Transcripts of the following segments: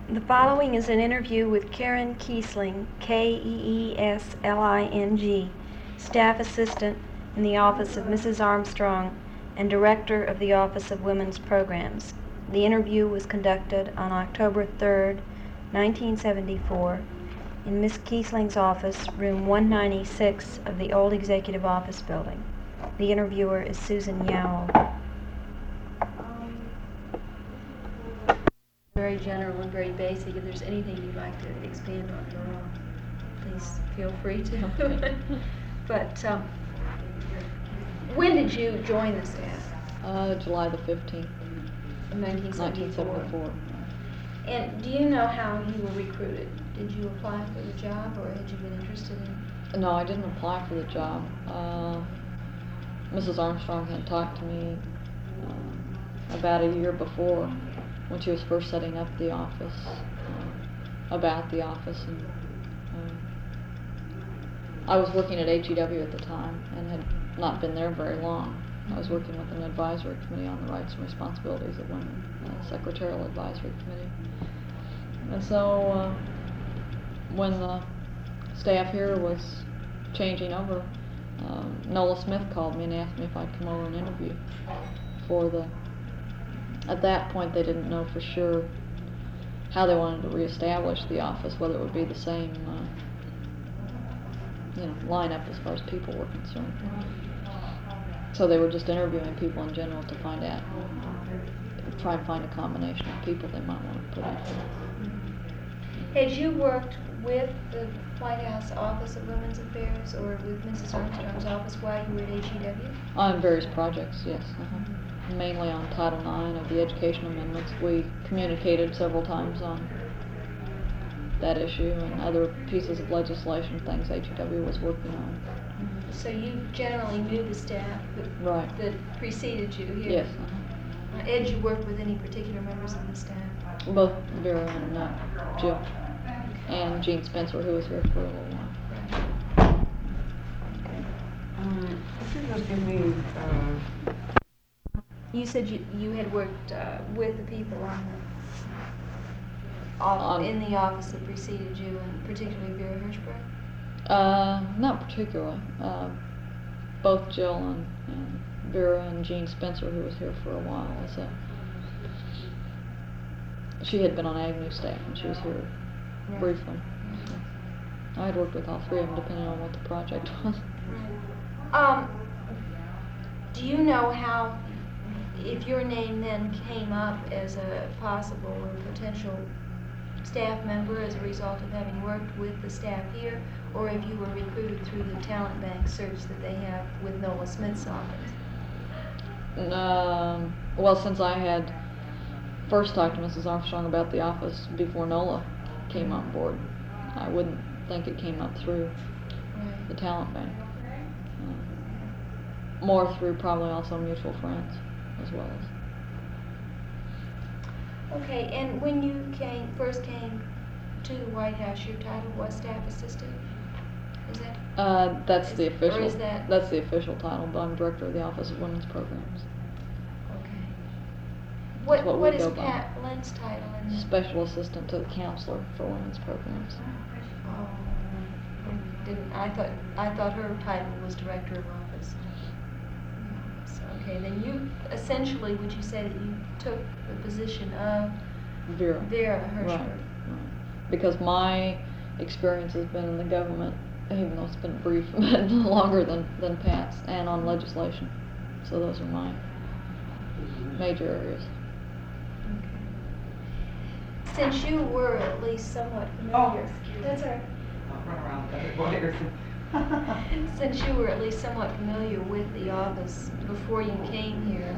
The following is an interview with Karen Kiesling, Keesling, Staff Assistant in the Office of Mrs. Armstrong and Director of the Office of Women's Programs. The interview was conducted on October 3rd, 1974, in Miss Kiesling's office, room 196 of the old Executive Office Building. The interviewer is Susan Yowell. Very general and very basic. If there's anything you'd like to expand on, please feel free to. But when did you join the staff? July the 15th. In 1974. 1974. And do you know how you were recruited? Did you apply for the job, or had you been interested in? No, I didn't apply for the job. Mrs. Armstrong had talked to me about a year before, when she was first setting up the office, about the office, and I was working at HEW at the time and had not been there very long. I was working with an advisory committee on the rights and responsibilities of women, a secretarial advisory committee. And so when the staff here was changing over, Nola Smith called me and asked me if I'd come over and interview for the. At that point, they didn't know for sure how they wanted to reestablish the office, whether it would be the same, lineup as far as people were concerned. So they were just interviewing people in general to find out, try and find a combination of people they might want to put in. Had you worked with the White House Office of Women's Affairs or with Mrs. Armstrong's office while you were at HEW? On various projects, yes. Mainly on Title IX of the Education Amendments. We communicated several times on that issue and other pieces of legislation, things HEW was working on. So you generally knew the staff that preceded you here? Yes. Had you worked with any particular members of the staff? Both Vera and Jill. And Gene Spencer, who was here for a little while. Could you just give me... You said you had worked with the people in the office that preceded you, and particularly Vera Hirschberg? Not particularly. Both Jill and Vera and Gene Spencer, who was here for a while, she had been on Agnew staff and she was here briefly. So I had worked with all three of them, depending on what the project was. Do you know how? If your name then came up as a possible or potential staff member as a result of having worked with the staff here, or if you were recruited through the talent bank search that they have with Nola Smith's office? Well, since I had first talked to Mrs. Armstrong about the office before Nola came on board, I wouldn't think it came up through the talent bank. More through probably also mutual friends as well as. Okay, and when you first came to the White House, your title was staff assistant? Is that? That's the official. Or is that? That's the official title, but I'm director of the Office of Women's Programs. Okay. What is Pat Lynn's title? Special Assistant to the Counselor for Women's Programs. Oh, I thought her title was Director of Office. Okay, then you essentially, would you say that you took the position of Vera Hirschberg? Right. Because my experience has been in the government, even though it's been brief, but longer than Pat's, and on legislation. So those are my major areas. Okay. Since you were at least somewhat familiar, that's all right. Since you were at least somewhat familiar with the office before you came here,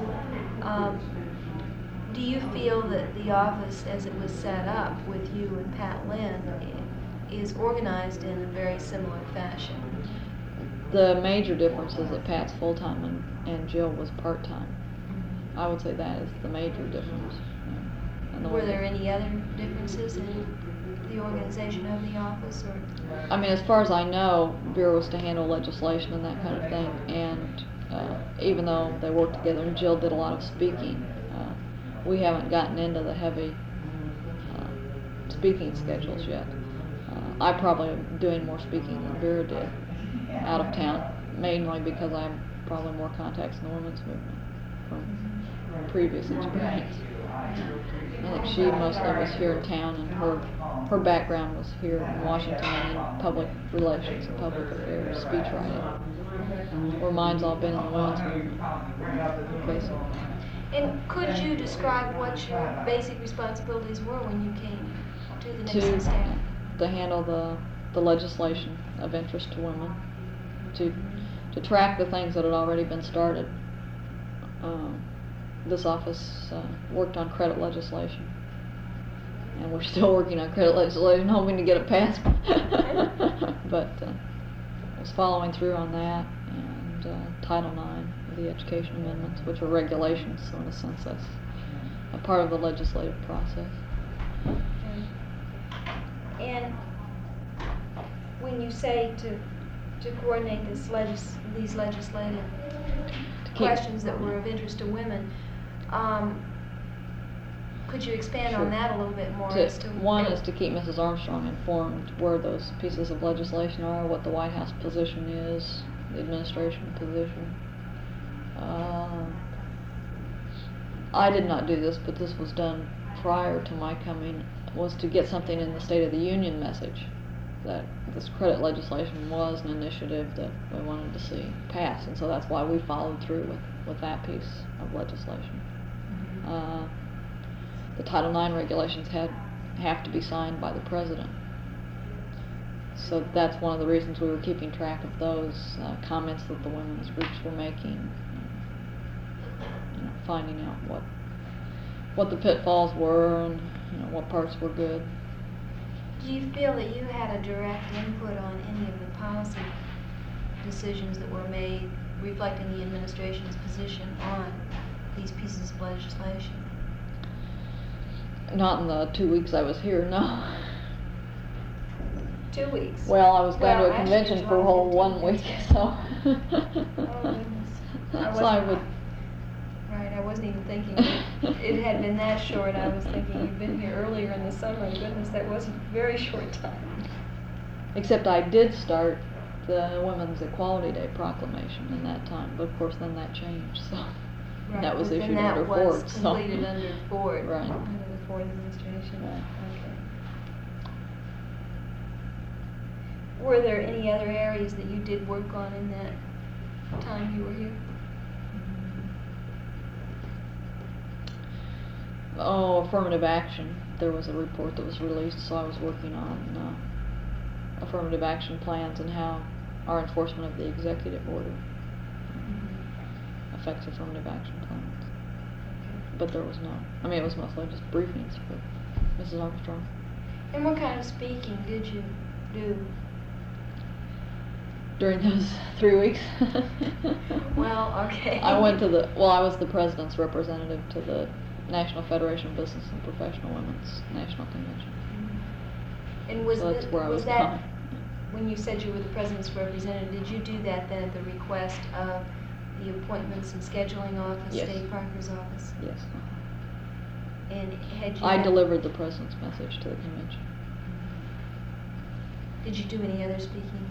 do you feel that the office as it was set up with you and Pat Lynn is organized in a very similar fashion? The major difference is that Pat's full-time and Jill was part-time. I would say that is the major difference. Were there any other differences in the organization of the office, or? I mean, as far as I know, Vera was to handle legislation and that kind of thing, and even though they worked together, and Jill did a lot of speaking, we haven't gotten into the heavy speaking schedules yet. I probably am doing more speaking than Vera did out of town, mainly because I have probably more contacts in the women's movement from previous experience. I think she mostly was here in town, and her background was here in Washington in public relations and public affairs, speech writing, where mine's all been in the women's movement, basically. And could you describe what your basic responsibilities were when you came to the Nixon staff? To handle the legislation of interest to women, to track the things that had already been started. This office worked on credit legislation, and we're still working on credit legislation, hoping to get it passed. But I was following through on that, and Title IX, the education amendments, which are regulations, so in a sense that's a part of the legislative process. And when you say to coordinate these legislative questions that were of interest to women, could you expand on that a little bit more? One is to keep Mrs. Armstrong informed where those pieces of legislation are, what the White House position is, the administration position. I did not do this, but this was done prior to my coming, was to get something in the State of the Union message that this credit legislation was an initiative that we wanted to see pass, and so that's why we followed through with that piece of legislation. The Title IX regulations have to be signed by the President, so that's one of the reasons we were keeping track of those comments that the women's groups were making, finding out what the pitfalls were and what parts were good. Do you feel that you had a direct input on any of the policy decisions that were made reflecting the administration's position on these pieces of legislation? Not in the 2 weeks I was here, no. 2 weeks? Well, I was going to a actually, convention for a whole 1 week, so. Oh, goodness. So I would. Right, I wasn't even thinking it had been that short. I was thinking you'd been here earlier in the summer, and goodness, that was a very short time. Except I did start the Women's Equality Day proclamation in that time, but of course then that changed, so. Right, that was but issued then under that was Ford, so. completed under Ford. Right. Under the Ford administration. Right. Okay. Were there any other areas that you did work on in that time you were here? Oh, affirmative action. There was a report that was released, so I was working on affirmative action plans and how our enforcement of the executive order affects affirmative action plans. But there was it was mostly just briefings for Mrs. Armstrong. And what kind of speaking did you do? During those 3 weeks? Well, okay. I was the president's representative to the National Federation of Business and Professional Women's National Convention. And was so that's where I was that when you said you were the president's representative, did you do that then at the request of the Appointments and Scheduling Office, Yes. Dave Parker's office? Yes. And I delivered the president's message to the convention. Did you do any other speaking?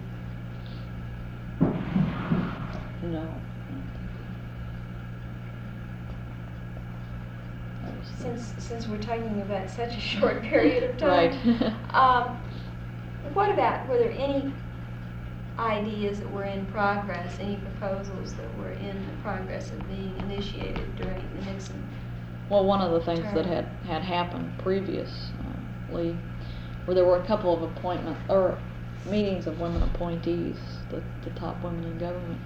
No. Since we're talking about such a short period of time, right. were there any ideas that were in progress, any proposals that were in the progress of being initiated during the Nixon Well, one of the things term? that had happened previously where there were a couple of meetings of women appointees, the top women in government.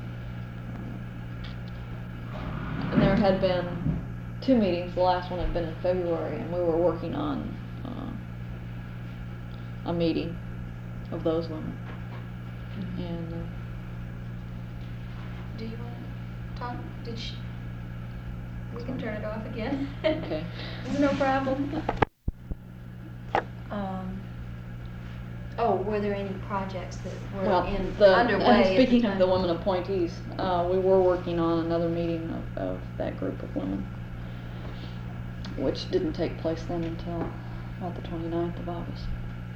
And there had been 2 meetings. The last one had been in February, and we were working on a meeting of those women. And do you want to talk? We can turn it off again. Okay. No problem. Were there any projects that were underway? Speaking of the women appointees, we were working on another meeting of that group of women, which didn't take place then until about the 29th of August.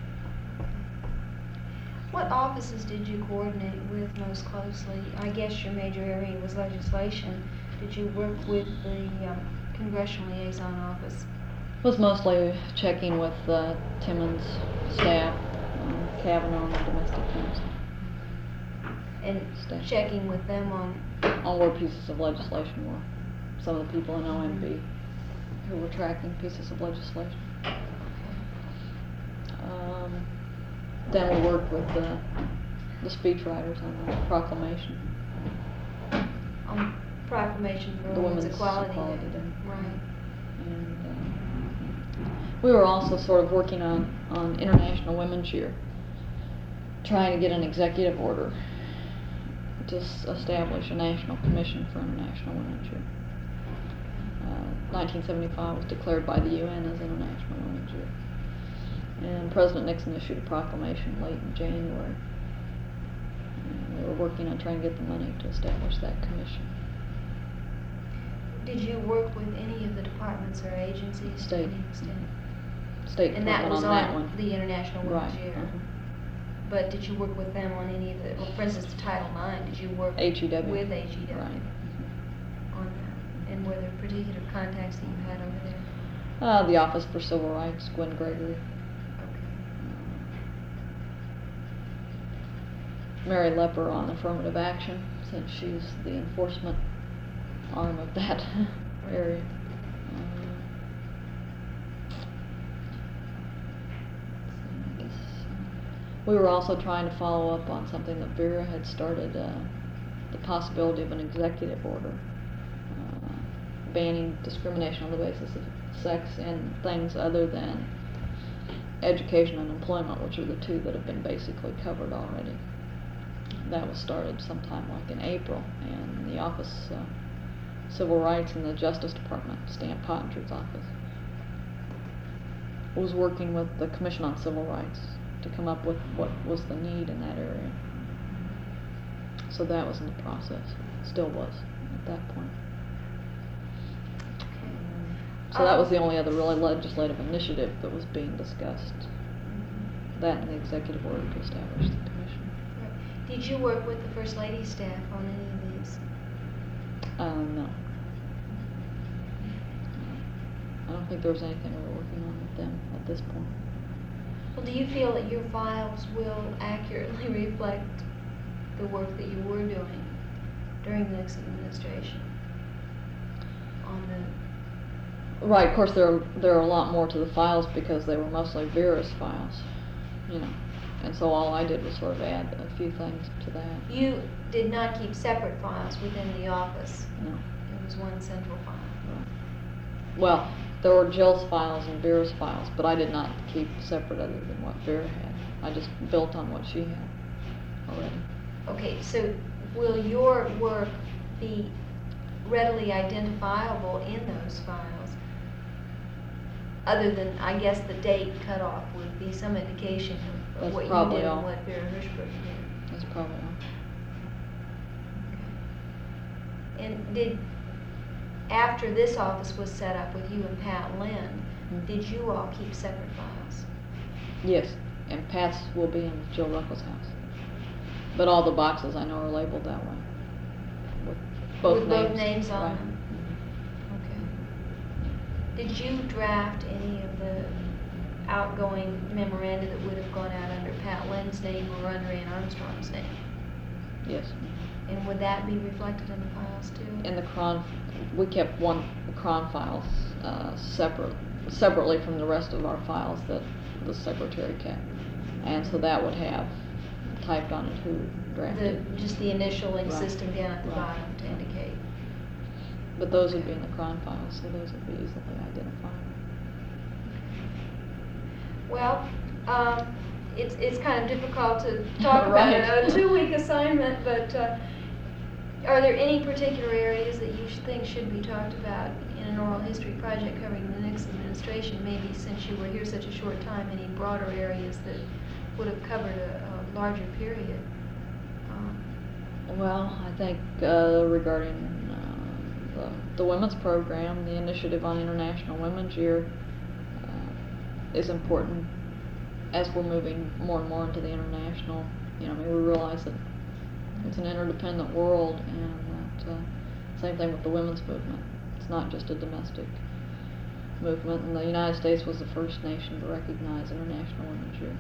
What offices did you coordinate with most closely? I guess your major area was legislation. Did you work with the Congressional Liaison Office? Was mostly checking with Timmons staff, Kavanaugh and the Domestic Council. And Staff. checking with them on Where pieces of legislation were. Some of the people in OMB who were tracking pieces of legislation. Then we worked with the speechwriters on the proclamation. Proclamation for The Women's Women's Equality Equality Day. Day. Right. And we were also sort of working on International Women's Year, trying to get an executive order to establish a national commission for International Women's Year. 1975 was declared by the UN as International Women's Year. And President Nixon issued a proclamation late in January. And we were working on trying to get the money to establish that commission. Did you work with any of the departments or agencies State. to any extent? State And that Department was on that on one. the International Women's Right. Year. But did you work with them on any of the, well, for instance, the Title IX, did you work HEW. with HEW Right. on that? And were there particular contacts that you had over there? The Office for Civil Rights, Gwen Gregory. Okay. Mary Lepper on affirmative action, since she's the enforcement arm of that area. We were also trying to follow up on something that Vera had started, the possibility of an executive order banning discrimination on the basis of sex in things other than education and employment, which are the two that have been basically covered already. That was started sometime like in April, and the Office Civil Rights in the Justice Department, Stan Pottinger's office, was working with the Commission on Civil Rights to come up with what was the need in that area. So that was in the process, still was at that point. So that was the only other really legislative initiative that was being discussed. That and the executive order to establish the commission. Did you work with the First Lady's staff on any of these? No. I don't think there was anything we were working on with them at this point. Well, do you feel that your files will accurately reflect the work that you were doing during the Nixon administration on the... Right, of course there are a lot more to the files because they were mostly Vera's files, you know, and so all I did was sort of add a few things to that. You did not keep separate files within the office? No. It was one central file? Right. Well, there were Jill's files and Vera's files, but I did not keep separate other than what Vera had. I just built on what she had already. Okay, so will your work be readily identifiable in those files? Other than, I guess, the date cutoff would be some indication of That's what you probably did all. and what Vera Hirschberg did. That's probably all. And did, after this office was set up with you and Pat Lynn, did you all keep separate files? Yes, and Pat's will be in Jill Ruckles' house. But all the boxes I know are labeled that way. With both With names. both names on Right. them? Okay. Did you draft any of the outgoing memoranda that would have gone out under Pat Lynn's name or under Ann Armstrong's name? Yes. And would that be reflected in the files too? In the we kept the cron files separately from the rest of our files that the secretary kept, and so that would have typed on it who drafted. Just the initialing Right. system down at the Right. bottom to indicate. But those would be in the cron files, so those would be easily identifiable. Well, it's kind of difficult to talk Right. about a 2-week assignment, but are there any particular areas that you think should be talked about in an oral history project covering the Nixon administration? Maybe since you were here such a short time, any broader areas that would have covered a larger period? Well, I think regarding the women's program, the initiative on International Women's Year, is important as we're moving more and more into the international. You know, I mean, we realize that it's an interdependent world, and that same thing with the women's movement. It's not just a domestic movement, and the United States was the first nation to recognize International Women's Year.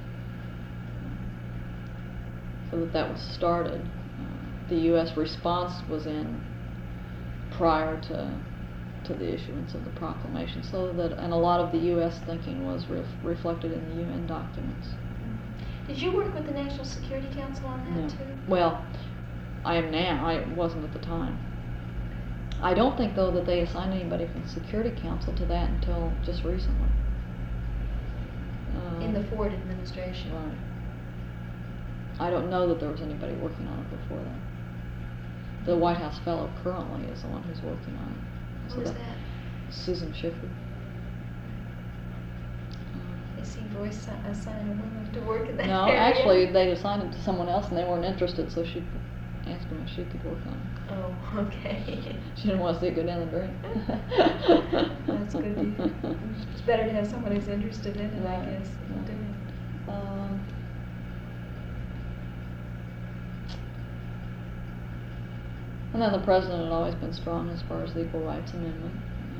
So that was started. The U.S. response was in prior to the issuance of the proclamation, so that, and a lot of the U.S. thinking was reflected in the UN documents. Did you work with the National Security Council on that too? Well, I am now. I wasn't at the time. I don't think, though, that they assigned anybody from the Security Council to that until just recently. In the Ford administration. Right. I don't know that there was anybody working on it before that. The White House fellow currently is the one who's working on it. Who is that? Susan Schiffer. Is he assigning a woman to work in that No, area? actually, they assigned it to someone else, and they weren't interested, so she asked him if she could work on it. Oh, okay. She didn't want to see it go down the drain. That's good. It's better to have someone who's interested in it, Right. I guess. Right. Doing it. And then the president had always been strong as far as the Equal Rights Amendment.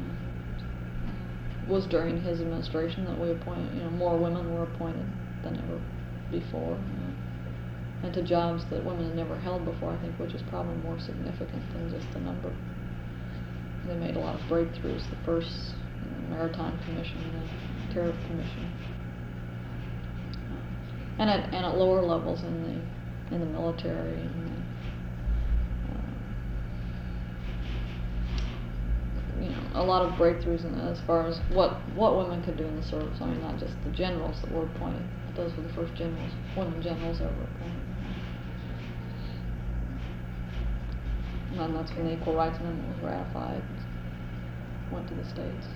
It was during his administration that we appointed, more women were appointed than ever before, and to jobs that women had never held before, I think, which is probably more significant than just the number. They made a lot of breakthroughs. The first Maritime Commission, the Tariff Commission, and at lower levels in the military and a lot of breakthroughs as far as what women could do in the service. I mean, not just the generals that were appointed, but those were the first women generals ever appointed. And that's when the Equal Rights Amendment was ratified, went to the states.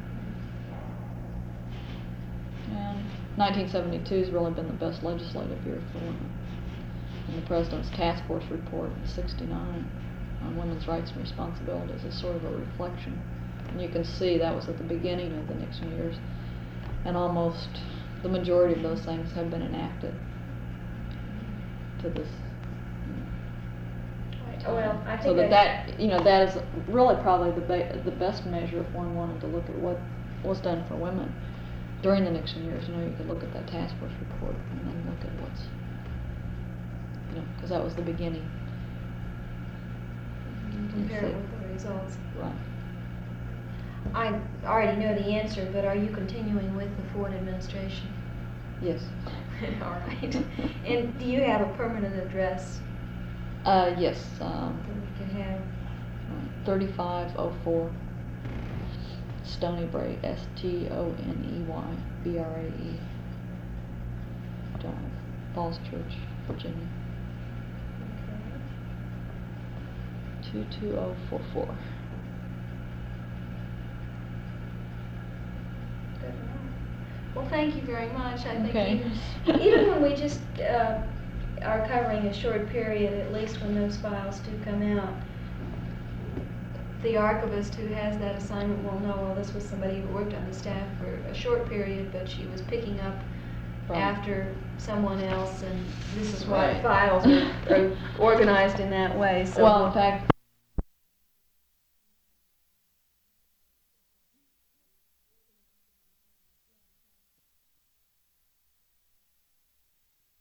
And 1972 has really been the best legislative year for women. And the President's Task Force report in '69 on women's rights and responsibilities is sort of a reflection. And you can see that was at the beginning of the Nixon years, and almost the majority of those things have been enacted to this. Well, I think so that is really probably the best measure if one wanted to look at what was done for women during the Nixon years. You could look at that task force report and then look at what's, because that was the beginning. Compare it with the results. Right. I already know the answer, but are you continuing with the Ford administration? Yes. All right. And do you have a permanent address? Yes. That we can have? 3504 Stony Brae, STONEYBRAE Drive, Falls Church, Virginia. 22044. Good. Well, thank you very much. I think Okay. even when we just are covering a short period, at least when those files do come out, the archivist who has that assignment will know, well, this was somebody who worked on the staff for a short period, but she was picking up after someone else, and this is why Right. files are organized in that way. So Well, in fact,